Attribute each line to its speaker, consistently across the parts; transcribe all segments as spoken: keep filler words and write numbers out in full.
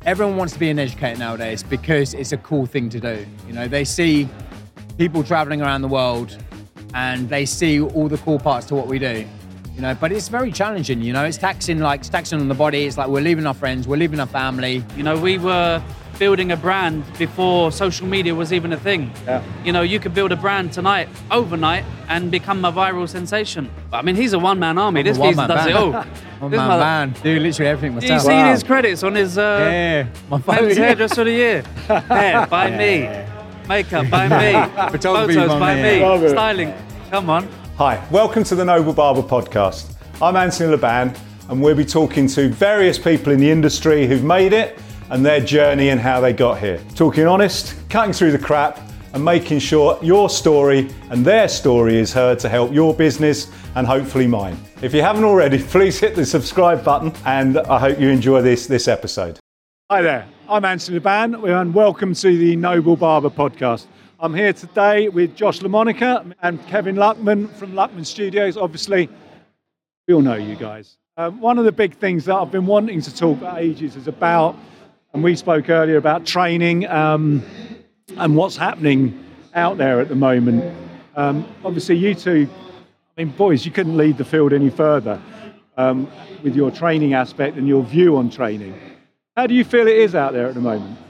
Speaker 1: everyone wants to be an educator nowadays because it's a cool thing to do. You know, they see people traveling around the world and they see all the cool parts to what we do. You know, but it's very challenging, you know, it's taxing, like, it's taxing on the body. It's like we're leaving our friends, we're leaving our family.
Speaker 2: You know, we were building a brand before social media was even a thing.
Speaker 3: Yeah.
Speaker 2: You know, you could build a brand tonight, overnight, and become a viral sensation. But I mean, he's a one-man army.
Speaker 1: I'm
Speaker 2: this
Speaker 1: a
Speaker 2: geezer
Speaker 1: one-man
Speaker 2: does
Speaker 1: band.
Speaker 2: it all.
Speaker 1: One
Speaker 2: This
Speaker 1: man
Speaker 2: mother-
Speaker 1: band, do literally everything
Speaker 2: Do you
Speaker 1: myself.
Speaker 2: see
Speaker 3: Wow.
Speaker 2: his credits on his uh,
Speaker 1: Yeah, my phone.
Speaker 2: men's hairdresser of the year? Hair by me, makeup by me,
Speaker 1: Photography
Speaker 2: photos
Speaker 1: by
Speaker 2: by
Speaker 1: me,
Speaker 2: me,
Speaker 1: yeah.
Speaker 3: Love it.
Speaker 2: styling. Come on.
Speaker 3: Hi, welcome to the Noble Barber Podcast. I'm Anthony Laban, and we'll be talking to various people in the industry who've made it and their journey and how they got here. Talking honest, cutting through the crap, and making sure your story and their story is heard to help your business and hopefully mine. If you haven't already, please hit the subscribe button, and I hope you enjoy this, this episode. Hi there, I'm Anthony Laban, and welcome to the Noble Barber Podcast. I'm here today with Josh LaMonica and Kevin Luckman from Luckman Studios. Obviously, we all know you guys. Um, one of the big things that I've been wanting to talk about ages is about, and we spoke earlier about training um, and what's happening out there at the moment. Um, obviously, you two, I mean, boys, you couldn't lead the field any further um, with your training aspect and your view on training. How do you feel it is out there at the moment?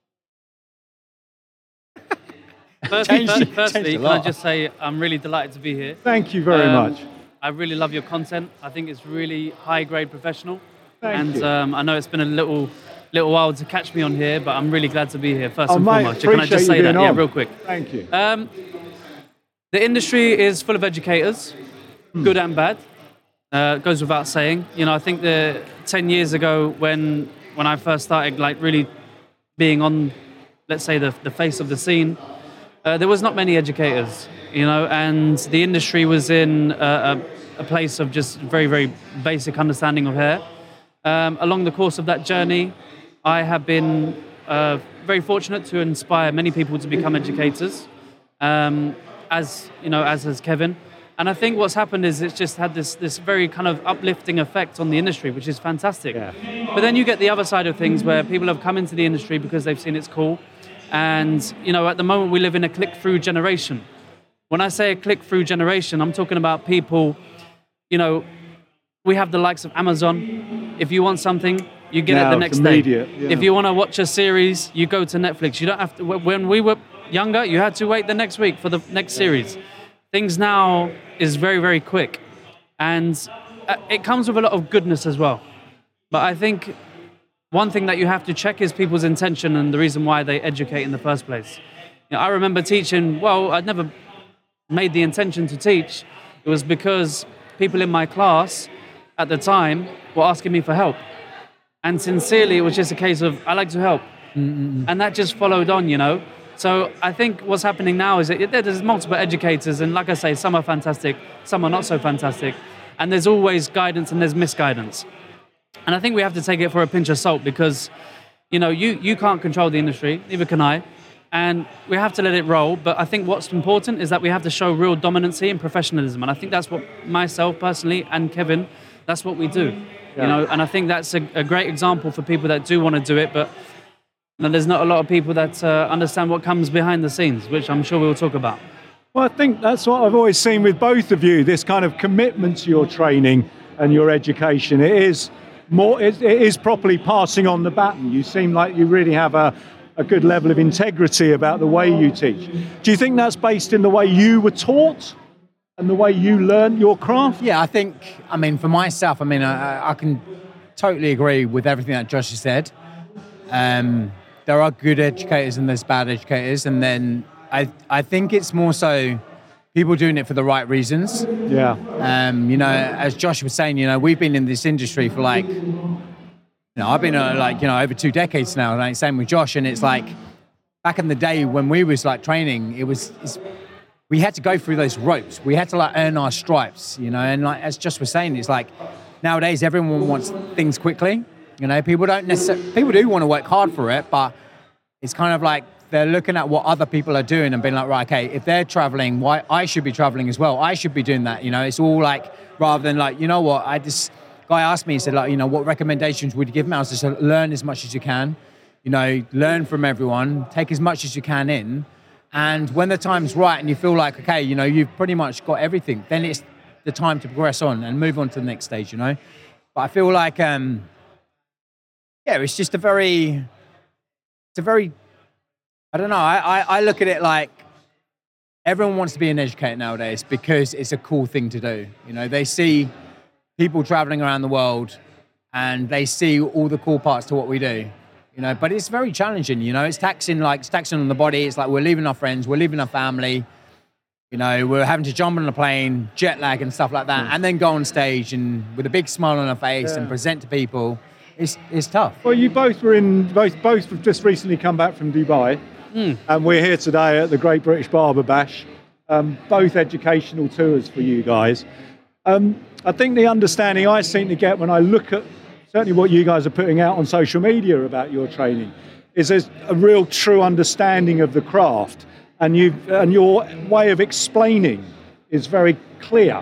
Speaker 2: Firstly,
Speaker 1: Changed-
Speaker 2: fir-
Speaker 1: changed
Speaker 2: firstly
Speaker 1: a
Speaker 2: can I
Speaker 1: lot.
Speaker 2: just say I'm really delighted to be here.
Speaker 3: Thank you very
Speaker 2: Um,
Speaker 3: much.
Speaker 2: I really love your content. I think it's really high-grade professional.
Speaker 3: Thank
Speaker 2: and
Speaker 3: you.
Speaker 2: Um, I know it's been a little little while to catch me on here, but I'm really glad to be here, first
Speaker 3: Oh,
Speaker 2: and
Speaker 3: mate,
Speaker 2: foremost. Can I
Speaker 3: appreciate
Speaker 2: just
Speaker 3: you
Speaker 2: say that?
Speaker 3: being
Speaker 2: Yeah,
Speaker 3: on.
Speaker 2: real quick.
Speaker 3: Thank you.
Speaker 2: Um, the industry is full of educators, good and bad. Uh, it goes without saying. You know, I think the ten years ago when when I first started, like really being on, let's say, the the face of the scene, uh, there was not many educators. You know, and the industry was in a, a, a place of just very very basic understanding of hair. Um, along the course of that journey, I have been uh, very fortunate to inspire many people to become educators, um, as you know, as has Kevin. And I think what's happened is it's just had this this very kind of uplifting effect on the industry, which is fantastic.
Speaker 3: Yeah.
Speaker 2: But then you get the other side of things where people have come into the industry because they've seen it's cool. And you know, at the moment we live in a click-through generation. When I say a click-through generation, I'm talking about people, you know, we have the likes of Amazon. If you want something, you get
Speaker 3: Now
Speaker 2: it the
Speaker 3: it's
Speaker 2: next day.
Speaker 3: immediate, yeah.
Speaker 2: If you want to watch a series, you go to Netflix. You don't have to. When we were younger, you had to wait the next week for the next series. Things now is very, very quick, and uh, it comes with a lot of goodness as well. But I think one thing that you have to check is people's intention and the reason why they educate in the first place. You know, I remember teaching. Well, I'd never made the intention to teach. It was because people in my class at the time were asking me for help. And sincerely, it was just a case of, I like to help. Mm-mm. And that just followed on, you know. So I think what's happening now is that there's multiple educators, and like I say, some are fantastic, some are not so fantastic. And there's always guidance and there's misguidance. And I think we have to take it for a pinch of salt because, you know, you, you can't control the industry, neither can I. And we have to let it roll. But I think what's important is that we have to show real dominancy and professionalism. And I think that's what myself personally and Kevin, that's what we do.
Speaker 3: Yeah.
Speaker 2: You know, and I think that's a, a great example for people that do want to do it. But you know, there's not a lot of people that uh, understand what comes behind the scenes, which I'm sure we'll talk about.
Speaker 3: Well, I think that's what I've always seen with both of you, this kind of commitment to your training and your education. It is more, it, it is properly passing on the baton. You seem like you really have a, a good level of integrity about the way you teach. Do you think that's based in the way you were taught and the way you learned your craft?
Speaker 1: Yeah, I think, I mean, for myself, I mean, I, I can totally agree with everything that Josh has said. Um, there are good educators and there's bad educators. And then I, I think it's more so people doing it for the right reasons.
Speaker 3: Yeah.
Speaker 1: Um, you know, as Josh was saying, you know, we've been in this industry for like, you know, I've been uh, like, you know, over two decades now. Like, same with Josh. And it's like, back in the day when we was like training, it was, it's, we had to go through those ropes. We had to like earn our stripes, you know. And like as Josh was saying, it's like nowadays everyone wants things quickly. You know, people don't necessarily, people do want to work hard for it, but it's kind of like they're looking at what other people are doing and being like, right, okay, if they're traveling, why I should be traveling as well. I should be doing that. You know, it's all like, rather than like, you know what, I just, guy asked me, he said, like, you know, what recommendations would you give me? I was just like, learn as much as you can, you know, learn from everyone, take as much as you can in. And when the time's right and you feel like, okay, you know, you've pretty much got everything, then it's the time to progress on and move on to the next stage, you know. But I feel like, um, yeah, it's just a very, it's a very, I don't know, I, I, I look at it like everyone wants to be an educator nowadays because it's a cool thing to do. You know, they see people traveling around the world and they see all the cool parts to what we do. You know, but it's very challenging, you know, it's taxing, like, it's taxing on the body. It's like we're leaving our friends, we're leaving our family, you know, we're having to jump on a plane, jet lag and stuff like that, mm. and then go on stage and with a big smile on our face yeah. and present to people. It's it's tough.
Speaker 3: Well, you both were in, both both have just recently come back from Dubai, mm. and we're here today at the Great British Barber Bash, um, both educational tours for you guys. Um, I think the understanding I seem to get when I look at certainly what you guys are putting out on social media about your training is there's a real true understanding of the craft, and you and your way of explaining is very clear.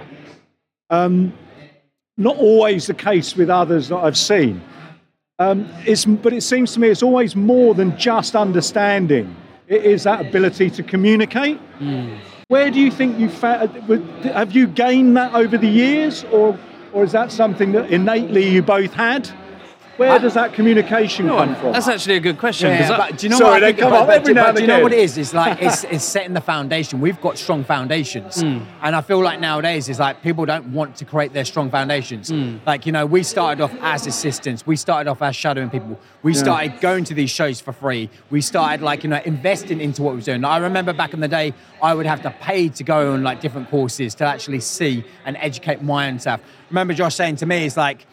Speaker 3: Um, not always the case with others that I've seen. Um, it's, but it seems to me it's always more than just understanding. It is that ability to communicate. Mm. Where do you think you fa- have you gained that over the years, or or is that something that innately you both had? Where I, does that communication
Speaker 2: no,
Speaker 3: come from?
Speaker 2: That's actually a good question.
Speaker 1: Yeah,
Speaker 2: I,
Speaker 1: but do you know
Speaker 3: sorry,
Speaker 1: what I
Speaker 3: they
Speaker 1: think
Speaker 3: come
Speaker 1: about,
Speaker 3: up every
Speaker 1: but,
Speaker 3: now
Speaker 1: but
Speaker 3: and
Speaker 1: do you know
Speaker 3: again.
Speaker 1: what it is? It's like it's, it's setting the foundation. We've got strong foundations, mm. and I feel like nowadays it's like people don't want to create their strong foundations. Mm. Like, you know, we started off as assistants. We started off as shadowing people. We yeah. started going to these shows for free. We started, like, you know, investing into what we were doing. I remember back in the day, I would have to pay to go on, like, different courses to actually see and educate my own self. Remember Josh saying to me, it's like,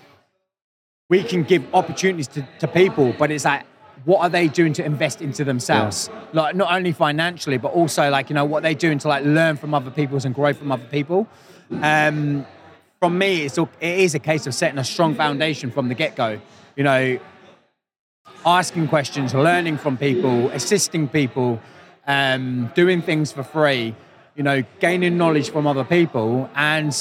Speaker 1: we can give opportunities to, to people, but it's like, what are they doing to invest into themselves? Yeah. Like, not only financially, but also, like, you know, what they're doing to, like, learn from other people and grow from other people. Um, from me, it's all, it is a case of setting a strong foundation from the get-go. You know, asking questions, learning from people, assisting people, um, doing things for free, you know, gaining knowledge from other people. And,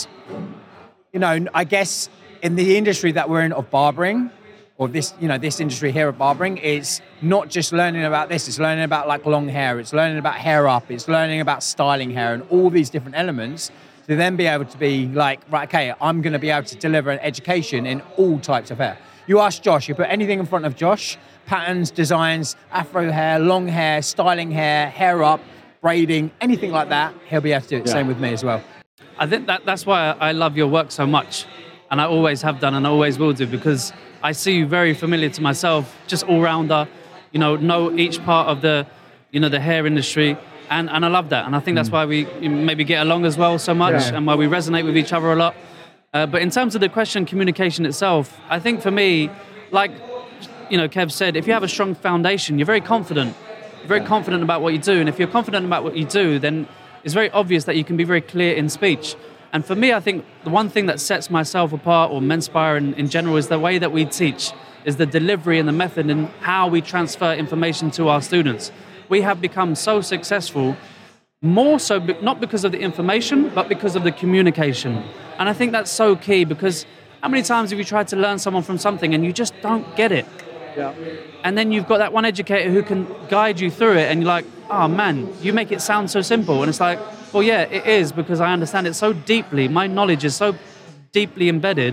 Speaker 1: you know, I guess in the industry that we're in of barbering, or this, you know, this industry here of barbering, it's not just learning about this, it's learning about, like, long hair, it's learning about hair up, it's learning about styling hair and all these different elements to then be able to be like, right, okay, I'm going to be able to deliver an education in all types of hair. You ask Josh, you put anything in front of Josh, patterns, designs, afro hair, long hair, styling hair, hair up, braiding, anything like that, he'll be able to do it. Yeah. Same with me as well.
Speaker 2: I think that that's why I love your work so much. And I always have done and I always will do, because I see you very familiar to myself, just all-rounder, you know, know each part of the, you know, the hair industry. And, and I love that. And I think that's why we maybe get along as well so much yeah. and why we resonate with each other a lot. Uh, but in terms of the question, communication itself, I think for me, like, you know, Kev said, if you have a strong foundation, you're very confident. You're very yeah. confident about what you do. And if you're confident about what you do, then it's very obvious that you can be very clear in speech. And for me, I think the one thing that sets myself apart, or Menspire in, in general, is the way that we teach, is the delivery and the method and how we transfer information to our students. We have become so successful, more so not because of the information, but because of the communication. And I think that's so key, because how many times have you tried to learn someone from something and you just don't get it? Yeah. And then you've got that one educator who can guide you through it, and you're like, oh man, you make it sound so simple. And it's like, well, yeah, it is, because I understand it so deeply. My knowledge is so deeply embedded.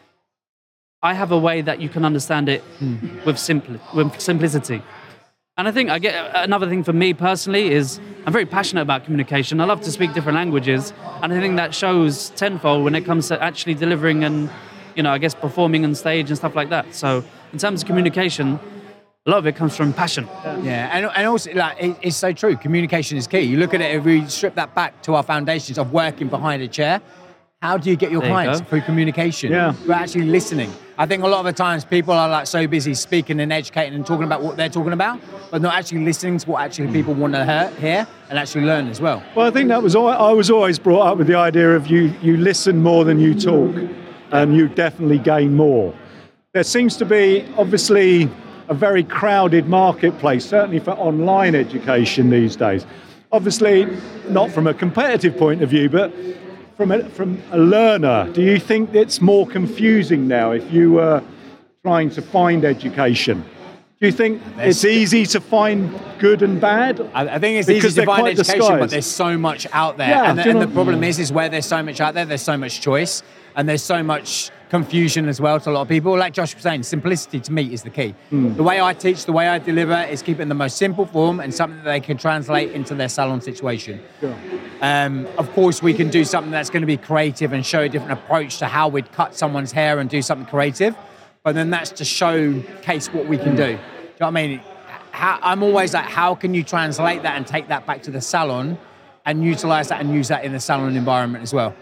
Speaker 2: I have a way that you can understand it mm. with simpli- with simplicity. And I think I get another thing for me personally is I'm very passionate about communication. I love to speak different languages, and I think that shows tenfold when it comes to actually delivering and, you know, I guess performing on stage and stuff like that. So in terms of communication, a lot of it comes from passion.
Speaker 1: Yeah, and, and also, like, it, it's so true. Communication is key. You look at it, if we strip that back to our foundations of working behind a chair, how do you get your there clients? You through communication. Yeah. We're actually listening. I think a lot of the times people are, like, so busy speaking and educating and talking about what they're talking about, but not actually listening to what actually people want to hear and actually learn as well.
Speaker 3: Well, I think that was all, I was always brought up with the idea of you, you listen more than you talk, and you definitely gain more. There seems to be, obviously, a very crowded marketplace, certainly for online education these days. Obviously, not from a competitive point of view, but from a, from a learner, do you think it's more confusing now if you were trying to find education? Do you think it's easy to find good and bad?
Speaker 1: I, I think it's
Speaker 3: Because
Speaker 1: easy to
Speaker 3: they're
Speaker 1: find
Speaker 3: quite
Speaker 1: education,
Speaker 3: disguised.
Speaker 1: but there's so much out there.
Speaker 3: Yeah,
Speaker 1: and the,
Speaker 3: do you
Speaker 1: and
Speaker 3: know-
Speaker 1: the problem is, is where there's so much out there, there's so much choice, and there's so much confusion as well to a lot of people. Like Josh was saying, simplicity to me is the key.
Speaker 3: Mm.
Speaker 1: The way I teach, the way I deliver is keep it in the most simple form and something that they can translate into their salon situation.
Speaker 3: Sure.
Speaker 1: Um, of course, we can do something that's going to be creative and show a different approach to how we'd cut someone's hair and do something creative. But then that's to showcase what we can do. Do you know what I mean? How, I'm always like, how can you translate that and take that back to the salon and utilize that and use that in the salon environment as well?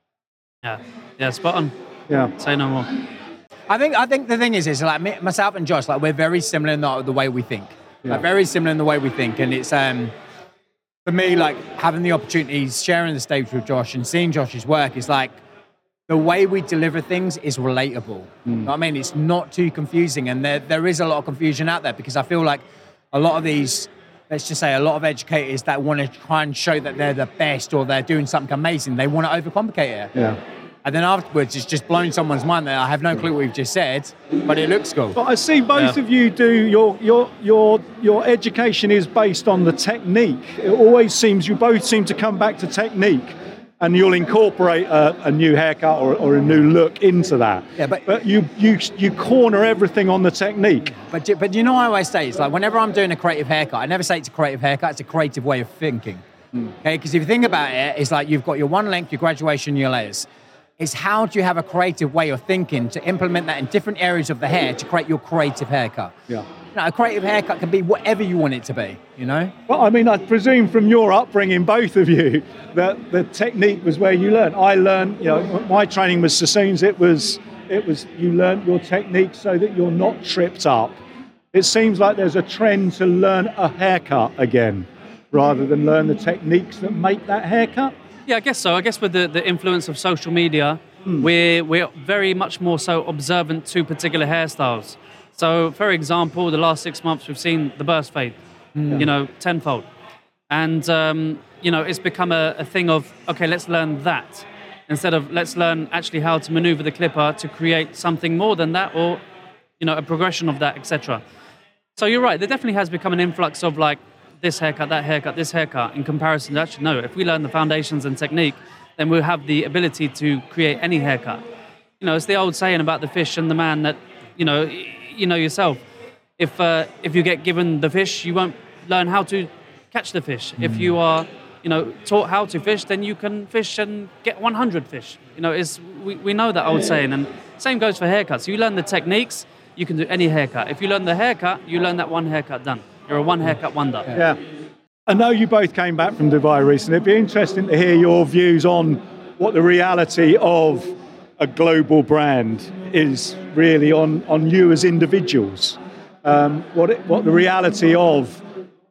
Speaker 2: Yeah, yeah, spot on.
Speaker 3: Yeah.
Speaker 2: Say no more.
Speaker 1: I think I think the thing is, is like me, myself and Josh, like we're very similar in the, the way we think.
Speaker 3: Yeah.
Speaker 1: Like very similar in the way we think, and it's um for me like having the opportunities, sharing the stage with Josh and seeing Josh's work is like the way we deliver things is relatable. You know what I mean? It's not too confusing, and there there is a lot of confusion out there because I feel like a lot of these, let's just say, a lot of educators that want to try and show that they're the best or they're doing something amazing, they want to overcomplicate it.
Speaker 3: Yeah.
Speaker 1: And then afterwards, it's just blowing someone's mind that I have no clue what we've just said, but it looks cool.
Speaker 3: But I see both
Speaker 2: Yeah.
Speaker 3: of you do your your your your education is based on the technique. It always seems you both seem to come back to technique, and you'll incorporate a, a new haircut or, or a new look into that.
Speaker 1: Yeah, but-
Speaker 3: but you you you corner everything on the technique.
Speaker 1: But you- but you know what I always say? It's like whenever I'm doing a creative haircut, I never say it's a creative haircut, it's a creative way of thinking. Okay, because if you think about it, it's like you've got your one length, your graduation, your layers. It's how do you have a creative way of thinking to implement that in different areas of the hair to create your creative haircut?
Speaker 3: Yeah.
Speaker 1: You know, a creative haircut can be whatever you want it to be, you know?
Speaker 3: Well, I mean, I presume from your upbringing, both of you, that the technique was where you learned. I learned, you know, my training was Sassoons. It was, it was you learned your technique so that you're not tripped up. It seems like there's a trend to learn a haircut again, rather than learn the techniques that make that haircut.
Speaker 2: Yeah, I guess so. I guess with the, the influence of social media, we're, we're very much more so observant to particular hairstyles. So, for example, the last six months we've seen the burst fade, you know, tenfold. And, um, you know, it's become a, a thing of, okay, let's learn that. Instead of let's learn actually how to maneuver the clipper to create something more than that or, you know, a progression of that, et cetera. So you're right, there definitely has become an influx of like, this haircut, that haircut, this haircut, in comparison to actually, no, if we learn the foundations and technique, then we'll have the ability to create any haircut. You know, it's the old saying about the fish and the man that, you know, y- you know yourself. If uh, if you get given the fish, you won't learn how to catch the fish. If you are, you know, taught how to fish, then you can fish and get one hundred fish. You know, it's, we, we know that old saying, and same goes for haircuts. You learn the techniques, you can do any haircut. If you learn the haircut, you learn that one haircut done. You're a one haircut wonder.
Speaker 3: Yeah. I know you both came back from Dubai recently. It'd be interesting to hear your views on what the reality of a global brand is really on, on you as individuals. Um, what it, what the reality of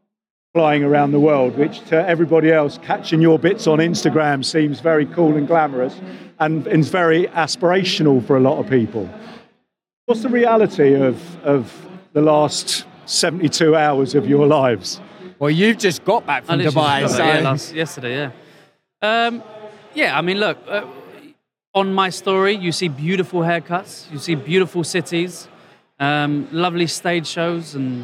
Speaker 3: flying around the world, which to everybody else, catching your bits on Instagram seems very cool and glamorous and is very aspirational for a lot of people. What's the reality of, of the last seventy-two hours of your lives?
Speaker 1: Well, you've just got back from
Speaker 2: I literally
Speaker 1: Dubai,
Speaker 2: just
Speaker 1: so...
Speaker 2: got back, yeah, last, yesterday, yeah. Um, yeah, I mean, look, uh, on my story, you see beautiful haircuts, you see beautiful cities, um, lovely stage shows, and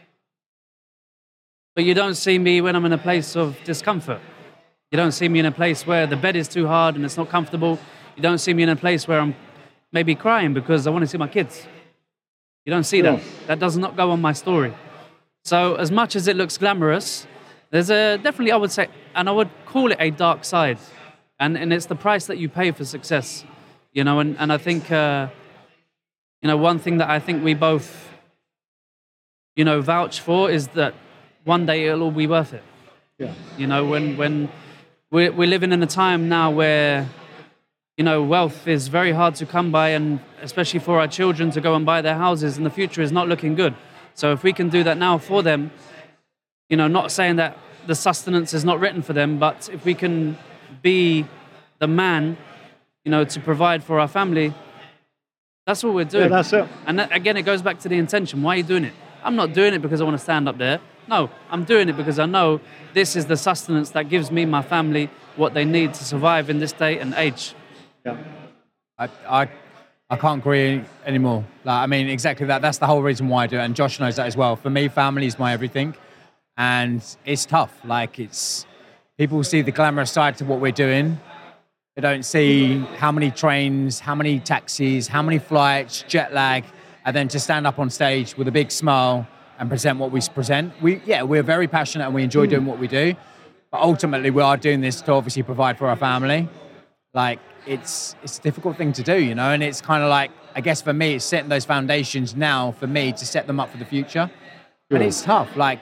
Speaker 2: but you don't see me when I'm in a place of discomfort. You don't see me in a place where the bed is too hard and it's not comfortable. You don't see me in a place where I'm maybe crying because I want to see my kids. You don't see that. That does not go on my story. So as much as it looks glamorous, there's a definitely, I would say, and I would call it a dark side. And and it's the price that you pay for success. You know, and, and I think, uh, you know, one thing that I think we both, you know, vouch for is that one day it'll all be worth it.
Speaker 3: Yeah.
Speaker 2: You know, when, when we're, we're living in a time now where, you know, wealth is very hard to come by, and especially for our children to go and buy their houses, and the future is not looking good. So if we can do that now for them, you know, not saying that the sustenance is not written for them, but if we can be the man, you know, to provide for our family, that's what we're doing.
Speaker 3: Yeah, that's it.
Speaker 2: And that, again, it goes back to the intention. Why are you doing it? I'm not doing it because I want to stand up there. No, I'm doing it because I know this is the sustenance that gives me, my family, what they need to survive in this day and age.
Speaker 3: Yeah.
Speaker 1: I, I, I can't agree anymore. Like, I mean, exactly that. That's the whole reason why I do it, and Josh knows that as well. For me, family is my everything, and it's tough. Like, it's people see the glamorous side to what we're doing. They don't see how many trains, how many taxis, how many flights, jet lag, and then to stand up on stage with a big smile and present what we present. We, yeah, we're very passionate and we enjoy doing what we do, but ultimately we are doing this to obviously provide for our family. Like, it's it's a difficult thing to do, you know, and it's kind of like, I guess for me, it's setting those foundations now for me to set them up for the future. Sure. And it's tough, like,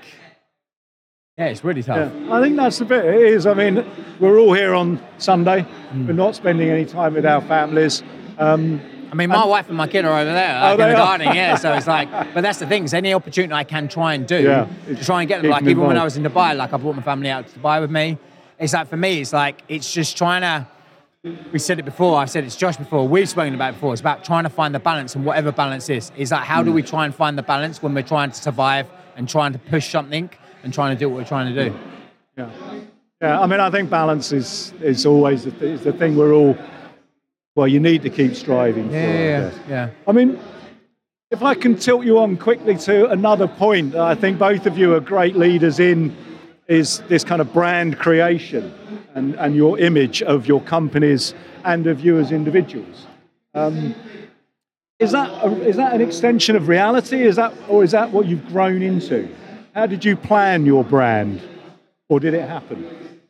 Speaker 1: yeah, it's really tough.
Speaker 3: Yeah. I think that's the bit, it is. I mean, we're all here on Sunday. Mm. We're not spending any time with our families. Um,
Speaker 1: I mean, my and, wife and my kid are over there, like, oh, in the garden, yeah, so it's like, but that's the thing, is any opportunity I can try and do, yeah, to try and get them, like, even involved. When I was in Dubai, like, I brought my family out to Dubai with me. It's like, for me, it's like, it's just trying to, we said it before, I've said it's Josh before, we've spoken about it before, it's about trying to find the balance, and whatever balance is. It's like, how mm. do we try and find the balance when we're trying to survive and trying to push something and trying to do what we're trying to do?
Speaker 3: Yeah, yeah. I mean, I think balance is is always the, th- is the thing we're all, well, you need to keep striving
Speaker 1: yeah,
Speaker 3: for.
Speaker 1: Yeah, I yeah.
Speaker 3: I mean, if I can tilt you on quickly to another point that I think both of you are great leaders in, is this kind of brand creation and, and your image of your companies and of you as individuals. Um, is that a, is that an extension of reality? Is that, or is that what you've grown into? How did you plan your brand, or did it happen?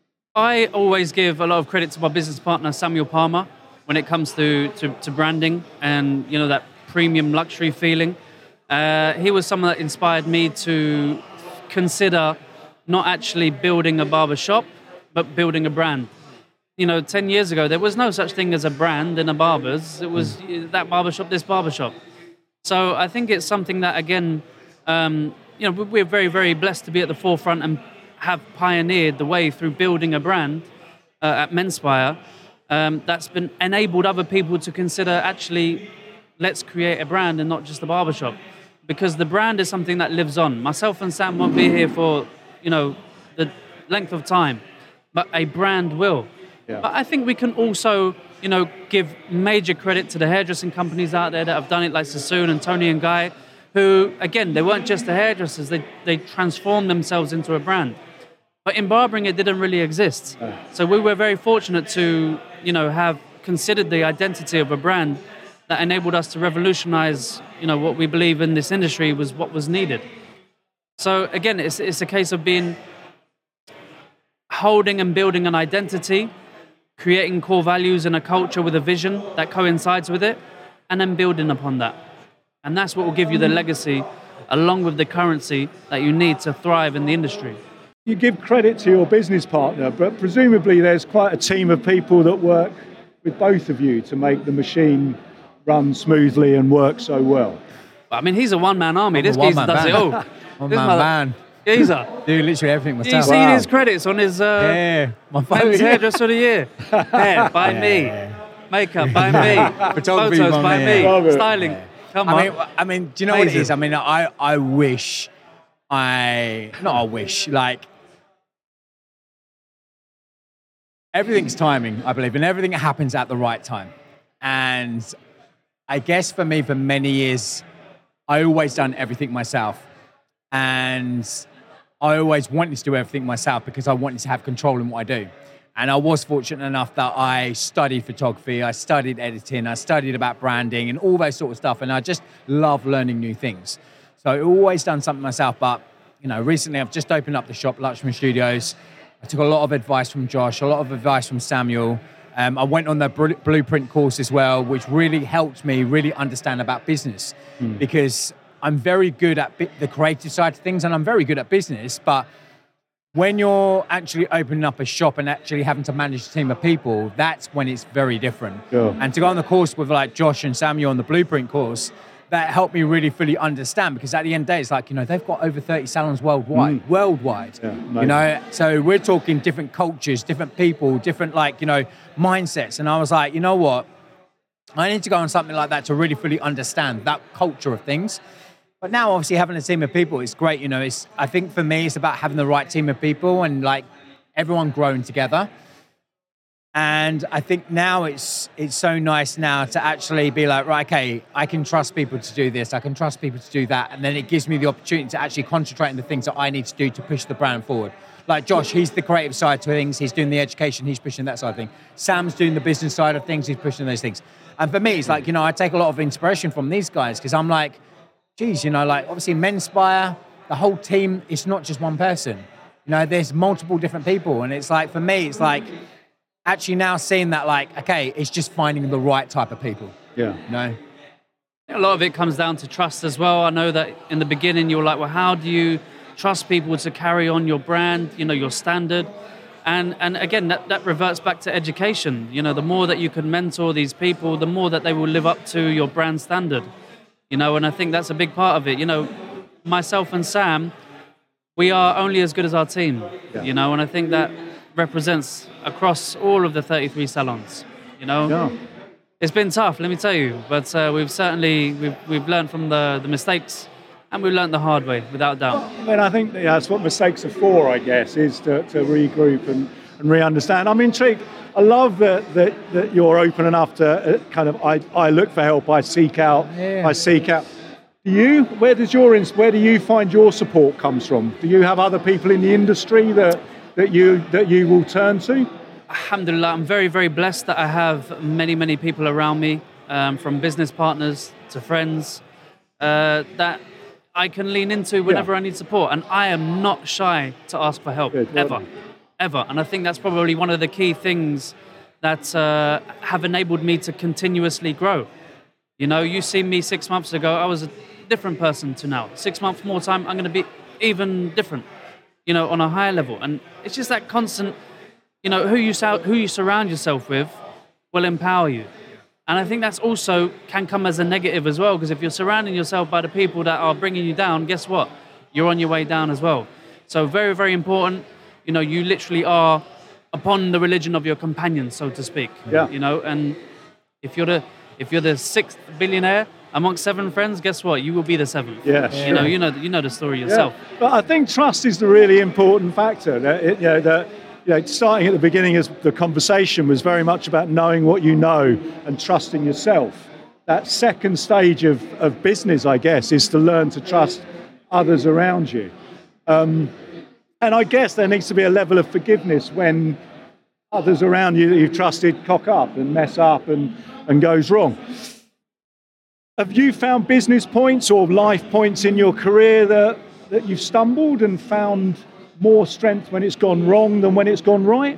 Speaker 2: I always give a lot of credit to my business partner, Samuel Palmer, when it comes to, to, to branding and, you know, that premium luxury feeling. Uh, he was someone that inspired me to consider not actually building a barber shop, but building a brand. You know, ten years ago, there was no such thing as a brand in a barber's. It was mm. that barbershop, this barbershop. So I think it's something that, again, um, you know, we're very, very blessed to be at the forefront and have pioneered the way through building a brand uh, at Menspire um, that's been enabled other people to consider, actually, let's create a brand and not just a barbershop. Because the brand is something that lives on. Myself and Sam won't be here for, you know, the length of time, but a brand will. Yeah. But I think we can also, you know, give major credit to the hairdressing companies out there that have done it, like Sassoon and Tony and Guy, who, again, they weren't just the hairdressers, they, they transformed themselves into a brand. But in barbering, it didn't really exist. Oh. So we were very fortunate to, you know, have considered the identity of a brand that enabled us to revolutionize, you know, what we believe in this industry was what was needed. So again, it's it's a case of being, holding and building an identity, creating core values and a culture with a vision that coincides with it, and then building upon that. And that's what will give you the legacy, along with the currency that you need to thrive in the industry.
Speaker 3: You give credit to your business partner, but presumably there's quite a team of people that work with both of you to make the machine run smoothly and work so well.
Speaker 2: I mean, he's a one-man army. I'm this geezer does it all.
Speaker 1: One-man band.
Speaker 2: Geezer.
Speaker 1: Do literally everything myself.
Speaker 2: You've seen wow. his credits on his uh,
Speaker 1: yeah, my
Speaker 2: men's hairdresser of the year. Hair by yeah. me. Makeup by me.
Speaker 1: Photography
Speaker 2: Photos by me.
Speaker 3: me.
Speaker 2: Styling. Yeah. Come on.
Speaker 1: I mean, I mean, do you know Amazing. What it is? I mean, I, I wish I... Not I wish, like... Everything's timing, I believe, and everything happens at the right time. And I guess for me, for many years, I always done everything myself. And I always wanted to do everything myself because I wanted to have control in what I do. And I was fortunate enough that I studied photography, I studied editing, I studied about branding and all those sort of stuff. And I just love learning new things. So I've always done something myself. But, you know, recently I've just opened up the shop, Lakshman Studios. I took a lot of advice from Josh, a lot of advice from Samuel. Um, I went on the Blueprint course as well, which really helped me really understand about business mm. because I'm very good at the creative side of things and I'm very good at business. But when you're actually opening up a shop and actually having to manage a team of people, that's when it's very different.
Speaker 3: Sure.
Speaker 1: And to go on the course with like Josh and Samuel on the Blueprint course, that helped me really fully understand because at the end of the day, it's like, you know, they've got over thirty salons worldwide, mm. worldwide, yeah, you know, so we're talking different cultures, different people, different like, you know, mindsets. And I was like, you know what, I need to go on something like that to really fully understand that culture of things. But now, obviously, having a team of people is great. You know, it's I think for me, it's about having the right team of people and like everyone growing together. And I think now it's it's so nice now to actually be like, right, okay, I can trust people to do this. I can trust people to do that. And then it gives me the opportunity to actually concentrate on the things that I need to do to push the brand forward. Like Josh, he's the creative side to things. He's doing the education. He's pushing that side of things. Sam's doing the business side of things. He's pushing those things. And for me, it's like, you know, I take a lot of inspiration from these guys because I'm like, geez, you know, like obviously Menspire, the whole team, it's not just one person. You know, there's multiple different people. And it's like, for me, it's like actually now seeing that like, okay, it's just finding the right type of people.
Speaker 3: Yeah.
Speaker 1: You know?
Speaker 2: A lot of it comes down to trust as well. I know that in the beginning you were like, well, how do you trust people to carry on your brand, you know, your standard? And and again, that, that reverts back to education. You know, the more that you can mentor these people, the more that they will live up to your brand standard. You know, and I think that's a big part of it. You know, myself and Sam, we are only as good as our team, yeah. you know, and I think that represents across all of the thirty-three salons, you know.
Speaker 3: Yeah.
Speaker 2: It's been tough, let me tell you, but uh, we've certainly, we've, we've learned from the, the mistakes and we've learned the hard way, without doubt.
Speaker 3: Well, I mean, I think yeah, that's what mistakes are for, I guess, is to, to regroup and, and re-understand. I'm intrigued. I love that, that that you're open enough to uh, kind of, I, I look for help, I seek out, yeah. I seek out. Do you, where does your, where do you find your support comes from? Do you have other people in the industry that, that you that you will turn to?
Speaker 2: Alhamdulillah, I'm very, very blessed that I have many, many people around me, um, from business partners to friends, uh, that I can lean into whenever yeah. I need support. And I am not shy to ask for help, Good, ever. Well Ever. And I think that's probably one of the key things that uh, have enabled me to continuously grow. You know, you see me six months ago, I was a different person to now. Six months more time, I'm going to be even different, you know, on a higher level. And it's just that constant, you know, who you who you surround yourself with will empower you. And I think that's also can come as a negative as well, because if you're surrounding yourself by the people that are bringing you down, guess what? You're on your way down as well. So very, very important. You know, you literally are upon the religion of your companion, so to speak.
Speaker 3: Yeah.
Speaker 2: You know, and if you're the if you're the sixth billionaire amongst seven friends, guess what? You will be the seventh.
Speaker 3: Yeah. Sure.
Speaker 2: You know, you know, you know the story yourself.
Speaker 3: Yeah. But I think trust is the really important factor. That it, you know, that you know, starting at the beginning as the conversation was very much about knowing what you know and trusting yourself. That second stage of, of business, I guess, is to learn to trust others around you. Um, And I guess there needs to be a level of forgiveness when others around you that you've trusted cock up and mess up and, and goes wrong. Have you found business points or life points in your career that, that you've stumbled and found more strength when it's gone wrong than when it's gone right?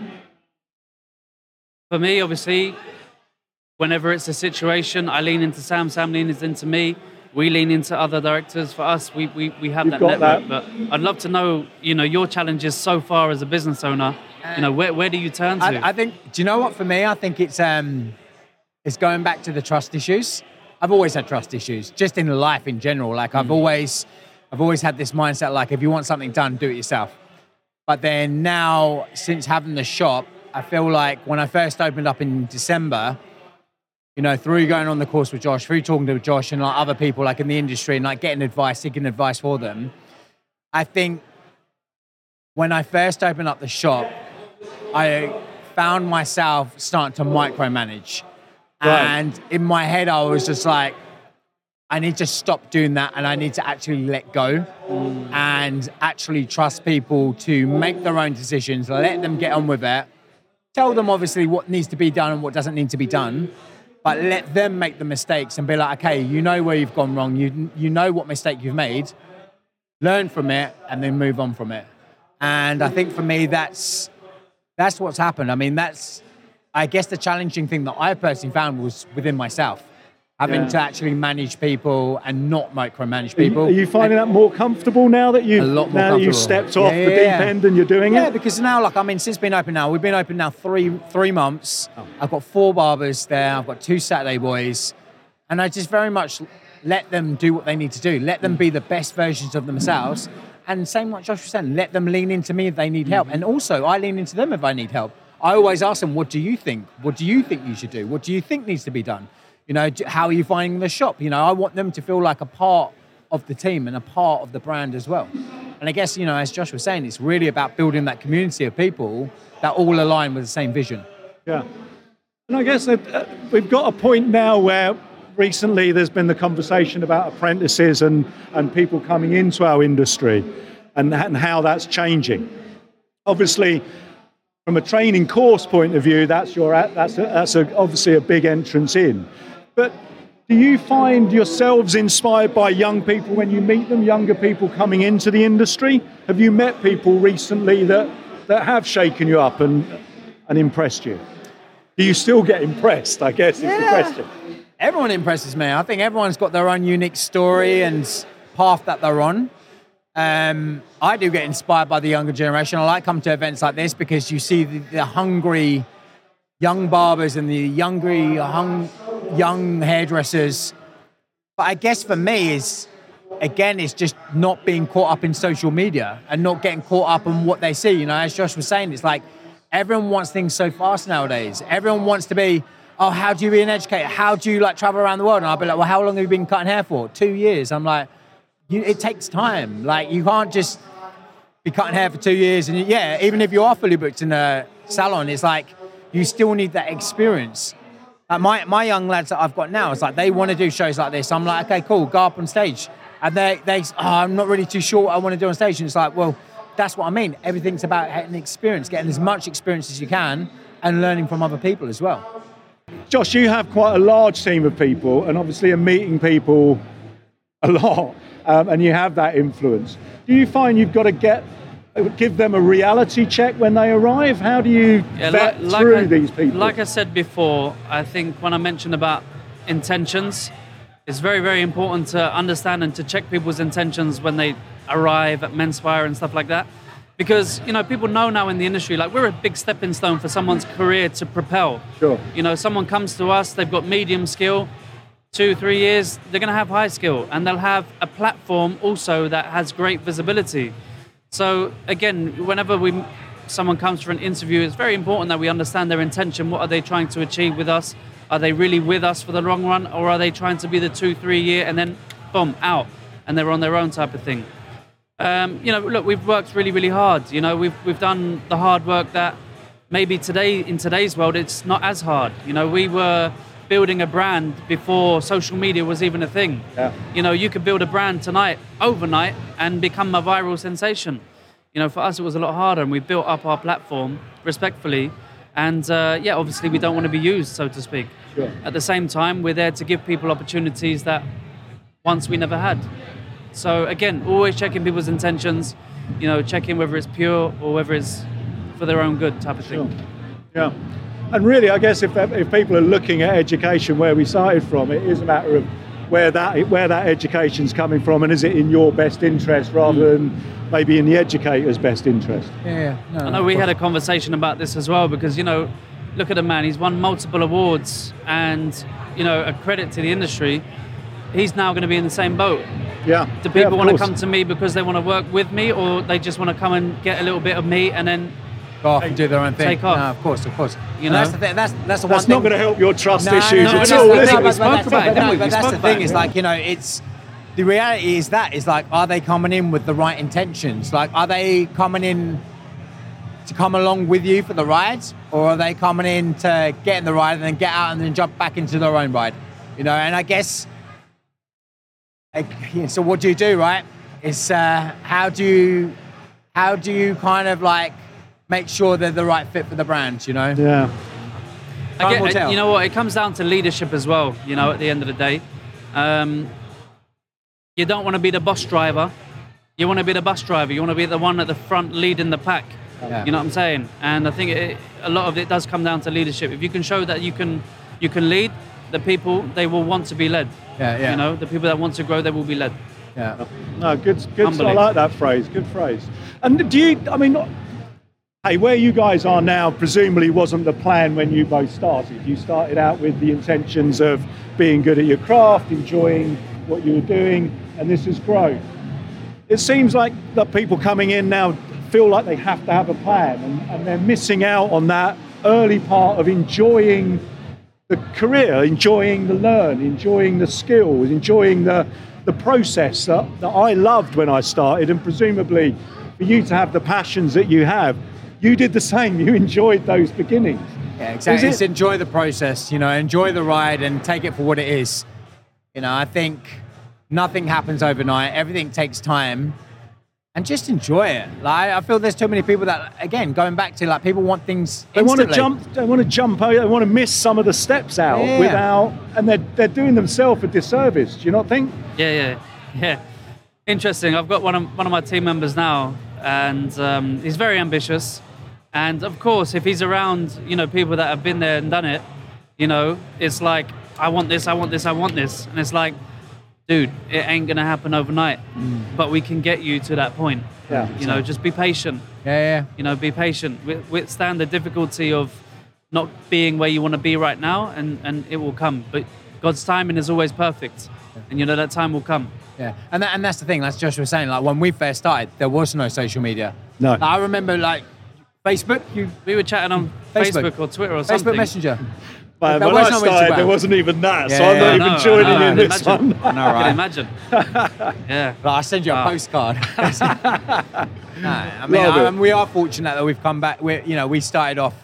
Speaker 2: For me, obviously, whenever it's a situation, I lean into Sam, Sam leans into me. We lean into other directors. For us, we we, we have You've that network. That. But I'd love to know, you know, your challenges so far as a business owner. You know, where where do you turn to?
Speaker 1: I, I think. Do you know what? For me, I think it's um, it's going back to the trust issues. I've always had trust issues, just in life in general. Like I've mm. always, I've always had this mindset. Like if you want something done, do it yourself. But then now, since having the shop, I feel like when I first opened up in December, you know, through going on the course with Josh, through talking to Josh and like other people like in the industry and like getting advice, seeking advice for them, I think when I first opened up the shop, I found myself starting to micromanage. Right. And in my head, I was just like, I need to stop doing that and I need to actually let go mm. and actually trust people to make their own decisions, let them get on with it, tell them obviously what needs to be done and what doesn't need to be done. But let them make the mistakes and be like, okay, you know where you've gone wrong. You you know what mistake you've made. Learn from it and then move on from it. And I think for me, that's that's what's happened. I mean, that's, I guess the challenging thing that I personally found was within myself. Having yeah. to actually manage people and not micromanage people.
Speaker 3: Are you, are you finding and that more comfortable now that you've,
Speaker 1: a lot more
Speaker 3: now that you've stepped off
Speaker 1: yeah,
Speaker 3: the
Speaker 1: yeah,
Speaker 3: deep
Speaker 1: yeah.
Speaker 3: end and you're doing
Speaker 1: yeah,
Speaker 3: it?
Speaker 1: Yeah, because now, like, I mean, since being open now, we've been open now three three months. Oh. I've got four barbers there. I've got two Saturday boys. And I just very much let them do what they need to do. Let them be the best versions of themselves. And same like Josh was saying, let them lean into me if they need help. And also, I lean into them if I need help. I always ask them, what do you think? What do you think you should do? What do you think needs to be done? You know, how are you finding the shop? You know, I want them to feel like a part of the team and a part of the brand as well. And I guess, you know, as Josh was saying, it's really about building that community of people that all align with the same vision.
Speaker 3: Yeah. And I guess that uh, we've got a point now where recently there's been the conversation about apprentices and, and people coming into our industry and, and how that's changing. Obviously, from a training course point of view, that's your that's a, that's a, obviously a big entrance in. But do you find yourselves inspired by young people when you meet them, younger people coming into the industry? Have you met people recently that, that have shaken you up and and impressed you? Do you still get impressed, I guess, is yeah. the question.
Speaker 1: Everyone impresses me. I think everyone's got their own unique story and path that they're on. Um, I do get inspired by the younger generation. I like coming to events like this because you see the, the hungry young barbers and the younger, hung, young hairdressers. But I guess for me is, again, it's just not being caught up in social media and not getting caught up in what they see. You know, as Josh was saying, it's like everyone wants things so fast nowadays. Everyone wants to be, oh, how do you be an educator? How do you like travel around the world? And I'll be like, well, how long have you been cutting hair for? Two years. I'm like, you, it takes time. Like, you can't just be cutting hair for two years. And yeah, even if you are fully booked in a salon, it's like, you still need that experience. Like my, my young lads that I've got now, it's like they want to do shows like this. I'm like, okay, cool, go up on stage. And they, they oh, I'm not really too sure what I want to do on stage. And it's like, well, that's what I mean. Everything's about getting experience, getting as much experience as you can and learning from other people as well.
Speaker 3: Josh, you have quite a large team of people and obviously are meeting people a lot, um, and you have that influence. Do you find you've got to get give them a reality check when they arrive? How do you yeah, vet like, through
Speaker 2: like I,
Speaker 3: these people?
Speaker 2: Like I said before, I think when I mentioned about intentions, it's very, very important to understand and to check people's intentions when they arrive at Menspire and stuff like that. Because, you know, people know now in the industry, like, we're a big stepping stone for someone's career to propel.
Speaker 3: Sure.
Speaker 2: You know, someone comes to us, they've got medium skill, two, three years, they're going to have high skill, and they'll have a platform also that has great visibility. So, again, whenever we someone comes for an interview, it's very important that we understand their intention. What are they trying to achieve with us? Are they really with us for the long run, or are they trying to be the two, three year and then, boom, out, and they're on their own type of thing? Um, you know, look, we've worked really, really hard. You know, we've we've done the hard work that maybe today, in today's world, it's not as hard. You know, we were building a brand before social media was even a thing.
Speaker 3: Yeah.
Speaker 2: You know, you could build a brand tonight, overnight, and become a viral sensation. You know, for us, it was a lot harder, and we built up our platform respectfully. And uh, yeah, obviously, we don't want to be used, so to speak.
Speaker 3: Sure.
Speaker 2: At the same time, we're there to give people opportunities that once we never had. So again, always checking people's intentions, you know, checking whether it's pure or whether it's for their own good type of thing.
Speaker 3: Sure. Yeah. And really, I guess if if people are looking at education where we started from, it is a matter of where that where that education's coming from, and is it in your best interest rather mm. than maybe in the educator's best interest.
Speaker 1: Yeah. No,
Speaker 2: I know we had a conversation about this as well, because, you know, look at the man, he's won multiple awards and, you know, a credit to the industry. He's now going to be in the same boat.
Speaker 3: Yeah.
Speaker 2: Do people
Speaker 3: yeah,
Speaker 2: want
Speaker 3: course.
Speaker 2: to come to me because they want to work with me, or they just want to come and get a little bit of me and then
Speaker 1: go off and do their own thing?
Speaker 2: Take off.
Speaker 1: No, of course, of course.
Speaker 2: You know,
Speaker 1: that's the thing. That's that's the
Speaker 3: that's
Speaker 1: one
Speaker 3: not
Speaker 1: thing.
Speaker 3: going to help your trust
Speaker 1: no,
Speaker 3: issues
Speaker 1: no,
Speaker 3: at
Speaker 1: no,
Speaker 3: all.
Speaker 1: no,
Speaker 3: is
Speaker 1: no,
Speaker 3: it?
Speaker 1: but
Speaker 2: spoke
Speaker 1: that's,
Speaker 2: about it, didn't
Speaker 1: no,
Speaker 2: we?
Speaker 1: but
Speaker 2: We
Speaker 1: that's
Speaker 2: spoke
Speaker 1: the
Speaker 2: about
Speaker 1: thing.
Speaker 2: it,
Speaker 1: Is
Speaker 2: yeah.
Speaker 1: like, you know, it's the reality is that is like, are they coming in with the right intentions? Like, are they coming in to come along with you for the ride, or are they coming in to get in the ride and then get out and then jump back into their own ride? You know, and I guess. So what do you do, right? It's uh, how do you how do you kind of like make sure they're the right fit for the brand, you know?
Speaker 3: Yeah.
Speaker 2: I get, you know what? It comes down to leadership as well. You know, at the end of the day, um, you don't want to be the bus driver. You want to be the bus driver. You want to be the one at the front leading the pack.
Speaker 1: Yeah.
Speaker 2: You know what I'm saying? And I think it, a lot of it does come down to leadership. If you can show that you can you can lead, the people, they will want to be led.
Speaker 1: Yeah, yeah.
Speaker 2: You know, the people that want to grow, they will be led.
Speaker 1: Yeah.
Speaker 3: No, good, good. I like that phrase. Good phrase. And do you? I mean, hey, where you guys are now, presumably wasn't the plan when you both started. You started out with the intentions of being good at your craft, enjoying what you were doing, and this has grown. It seems like that people coming in now feel like they have to have a plan, and, and they're missing out on that early part of enjoying the career, enjoying the learn, enjoying the skills, enjoying the the process that, that I loved when I started, and presumably for you to have the passions that you have, you did the same. You enjoyed those beginnings.
Speaker 1: Yeah, exactly.
Speaker 3: Is
Speaker 1: Just
Speaker 3: it-
Speaker 1: enjoy the process, you know, enjoy the ride and take it for what it is. You know, I think nothing happens overnight. Everything takes time. And just enjoy it. Like, I feel there's too many people that, again, going back to like people want things
Speaker 3: They want to
Speaker 1: instantly.
Speaker 3: jump. They want to jump over. They want to miss some of the steps out
Speaker 1: Yeah.
Speaker 3: without, and they're they're doing themselves a disservice. Do you not think?
Speaker 2: Yeah, yeah, yeah. Interesting. I've got one of one of my team members now, and um, he's very ambitious. And of course, if he's around, you know, people that have been there and done it, you know, it's like, I want this, I want this, I want this, and it's like, dude, it ain't gonna happen overnight, mm. but we can get you to that point.
Speaker 3: Yeah.
Speaker 2: You know, just be patient.
Speaker 1: Yeah, yeah.
Speaker 2: You know, be patient. Wi- Withstand the difficulty of not being where you want to be right now, and, and it will come. But God's timing is always perfect, and you know that time will come.
Speaker 1: Yeah, and that, and that's the thing. Like Joshua was saying, like when we first started, there was no social media.
Speaker 3: No.
Speaker 1: Like, I remember like Facebook. You
Speaker 2: We were chatting on
Speaker 1: Facebook.
Speaker 2: Facebook, or Twitter or something.
Speaker 1: Facebook Messenger.
Speaker 3: But
Speaker 1: There
Speaker 3: when
Speaker 1: was
Speaker 3: I
Speaker 1: no
Speaker 3: started,
Speaker 1: Instagram.
Speaker 3: there wasn't even that, so
Speaker 1: Yeah,
Speaker 3: I'm not
Speaker 1: yeah,
Speaker 3: even
Speaker 2: no,
Speaker 3: joining
Speaker 2: no,
Speaker 3: in
Speaker 2: I
Speaker 3: this
Speaker 2: can imagine.
Speaker 3: one.
Speaker 1: I know,
Speaker 2: I
Speaker 1: right?
Speaker 2: can imagine. Yeah.
Speaker 1: Like, I send you a
Speaker 2: Ah.
Speaker 1: postcard. No, I mean,
Speaker 3: Love
Speaker 1: I,
Speaker 3: it.
Speaker 1: and we are fortunate that we've come back. We, you know, we started off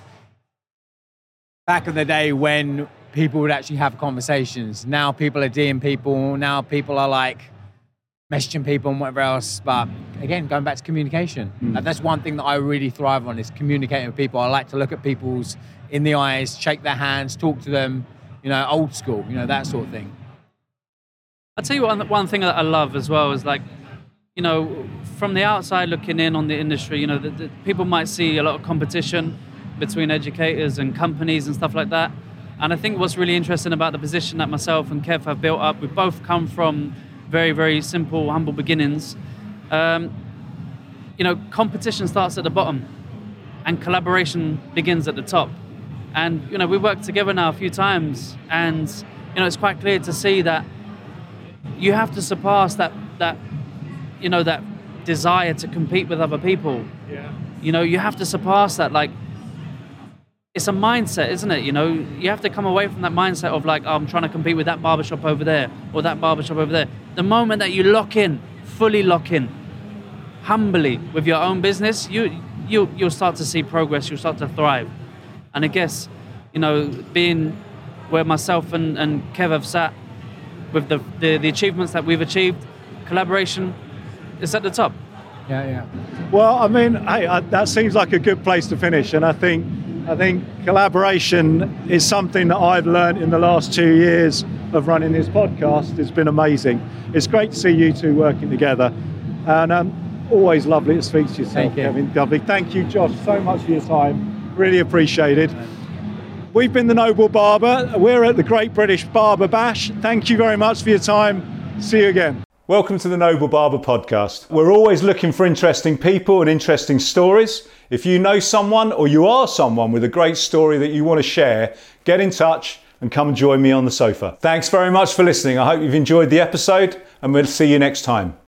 Speaker 1: back in the day when people would actually have conversations. Now people are DMing people. Now people are like messaging people and whatever else. But again, going back to communication,
Speaker 3: Mm.
Speaker 1: and that's one thing that I really thrive on is communicating with people. I like to look at people's in the eyes, shake their hands, talk to them. You know, old school. You know, that sort of thing.
Speaker 2: I'll tell you one, one thing that I love as well is like, you know, from the outside looking in on the industry, you know, the, the, people might see a lot of competition between educators and companies and stuff like that. And I think what's really interesting about the position that myself and Kev have built up, we've both come from very, very simple, humble beginnings. Um, you know, competition starts at the bottom and collaboration begins at the top. And, you know, we worked together now a few times, and, you know, it's quite clear to see that you have to surpass that, that you know, that desire to compete with other people.
Speaker 3: Yeah.
Speaker 2: You know, you have to surpass that. Like, it's a mindset, isn't it? You know, you have to come away from that mindset of like, oh, I'm trying to compete with that barbershop over there or that barbershop over there. The moment that you lock in, fully lock in, humbly with your own business, you, you, you'll start to see progress, you'll start to thrive. And I guess, you know, being where myself and, and Kev have sat with the, the, the achievements that we've achieved, collaboration is at the top.
Speaker 1: Yeah, yeah.
Speaker 3: Well, I mean, hey, I, that seems like a good place to finish, and I think I think collaboration is something that I've learned in the last two years of running this podcast. It's been amazing. It's great to see you two working together, and um, always lovely to speak to yourself,
Speaker 1: Thank you.
Speaker 3: Kevin. Lovely. Thank you, Josh, so much for your time. Really appreciated. We've been the Noble Barber. We're at the Great British Barber Bash. Thank you very much for your time. See you again. Welcome to the Noble Barber Podcast. We're always looking for interesting people and interesting stories. If you know someone or you are someone with a great story that you want to share, get in touch and come and join me on the sofa. Thanks very much for listening. I hope you've enjoyed the episode, and we'll see you next time.